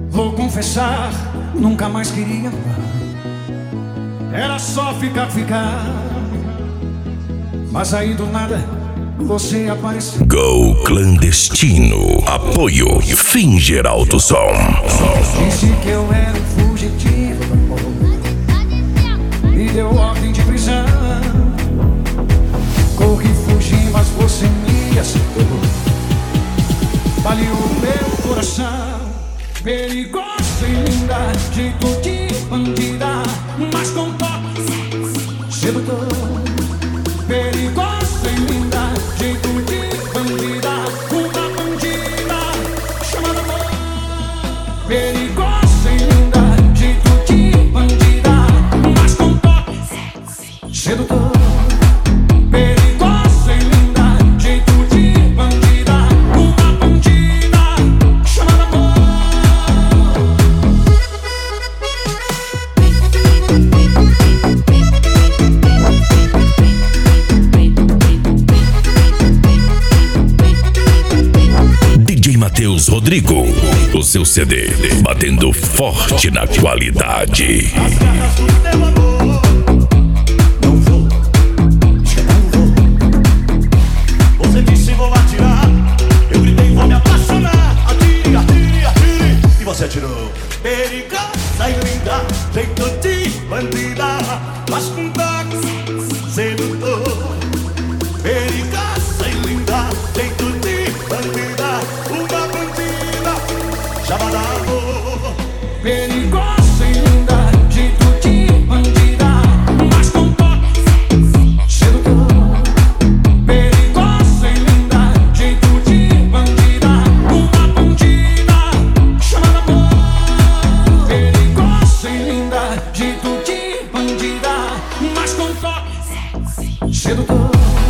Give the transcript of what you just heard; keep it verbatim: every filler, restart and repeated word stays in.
Vou confessar, nunca mais queria amar. Era só ficar, ficar. Mas aí do nada você apareceu. Go Clandestino. Apoio Fim Geraldo Som. Disse que eu era um fugitivo do amor e deu ordem de prisão. Corri, fugi, mas você me acertou. Baleou meu coração. Perigosa e linda, jeito de bandida, mas com toque sedutor. Perigosa e linda, jeito de bandida, uma bandida chamada amor. Perigosa e linda, jeito de bandida, mas com toque sedutor. Perigosa e linda, jeito de bandida, uma bandida chamada amor. D J Matheus Rodrigo, o seu C D, batendo forte na qualidade. As garras do teu amor. Não vou, eu não vou. Você disse vou atirar. Eu gritei vou me apaixonar. Atire, atire, atire. E você atirou. Perigosa e linda, jeito de bandida, mas com toque sedutor. Perigosa e linda, jeito de bandida, uma bandida chamada amor. Perigosa e linda, jeito de bandida, mas com toque sedutor. Perigosa e linda, jeito de bandida, uma bandida chamada amor. Perigosa e linda, jeito de bandida, mas com toque sedutor.